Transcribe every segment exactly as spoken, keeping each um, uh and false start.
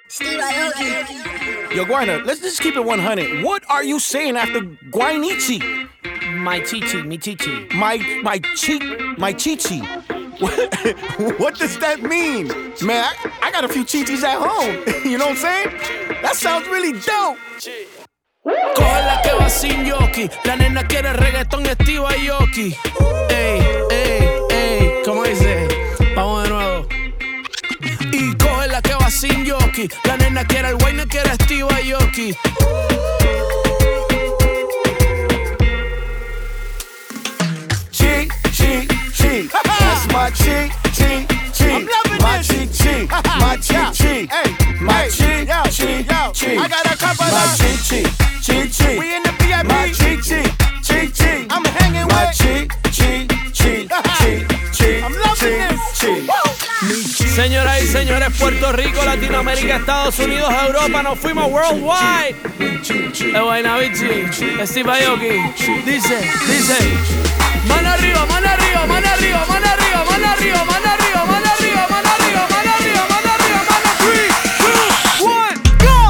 Steve Aoki. Yo, Guayna, let's just keep it one hundred. What are you saying after Guaynichi? My chichi, mi chichi. My, my chi, my chichi. What, what does that mean? Man, I, I got a few chichis at home. You know what I'm saying? That sounds really dope. Cógela que va sin yoki. La nena quiere reggaetón estilo Aoki. Ey, ey, ey. ¿Cómo dice? Vamos de nuevo. Y cógela que va sin yoki. La nena quiere el Guayna, quiere estilo Aoki. Chi, chi, chi. That's my chi, chi, chi. I'm loving my this. chi, chi. My chi, chi. Hey, my hey, chi, yo, chi, yo. chi. I got a couple my of- chi, chi, chi, chi. We in the V I P. My chi, chi, chi, chi. I'm hanging my with- chi, chi, chi, chi, chi. I'm loving chi, this. chi. Señoras y señores, Puerto Rico, Latinoamérica, Estados Unidos, Europa, nos fuimos worldwide. El Guaynabichi, Steve Aoki. Dice, dice. Mano arriba, mano arriba, mano arriba, mano arriba, mano arriba, mano arriba, mano arriba, mano arriba, mano arriba, mano arriba, mano three, two, one, go.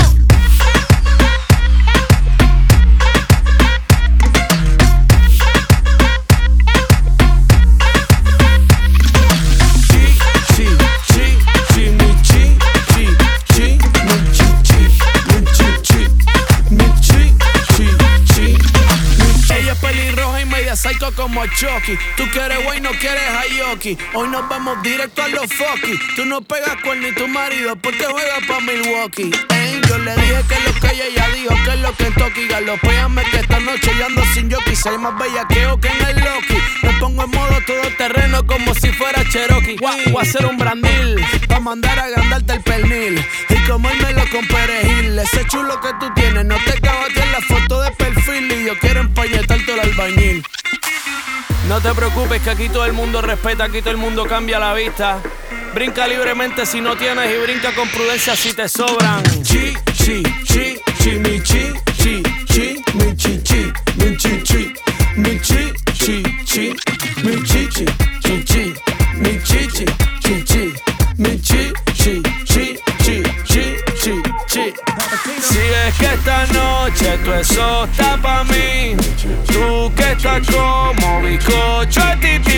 Ella es pelirroja y media psycho como Chucky. Tú quieres güey, no quieres Aoki. Hoy nos vamos directo a los fucky. Tú no pegas con ni tu marido porque juega pa' Milwaukee. Ey, yo le dije que lo que ella ya dijo, que es lo que en Toki. Galopéame que esta noche yo ando sin jockey. Soy más bellaqueo que en el Loki. Me pongo en modo todoterreno como si fuera Cherokee. Voy a hacer un brandil pa' mandar a agrandarte el pernil. Y comérmelo con perejil. Ese chulo que tú tienes no te cabaste en la foto de perfil. Y yo quiero empañetarte el albañil. No te preocupes que aquí todo el mundo respeta, aquí todo el mundo cambia la vista. Brinca libremente si no tienes y brinca con prudencia si te sobran. Chi, chi, chi, chi, mi chi, chi, chi, mi chi, chi, mi chi, chi, mi chi, chi, chi, mi chi, chi, chi, chi, mi chi, chi, chi, chi, mi chi, chi, chi, chi, chi, chi, chi. Si es que esta noche tú eso está pa' mí, tú que estás como bizcocho de tití.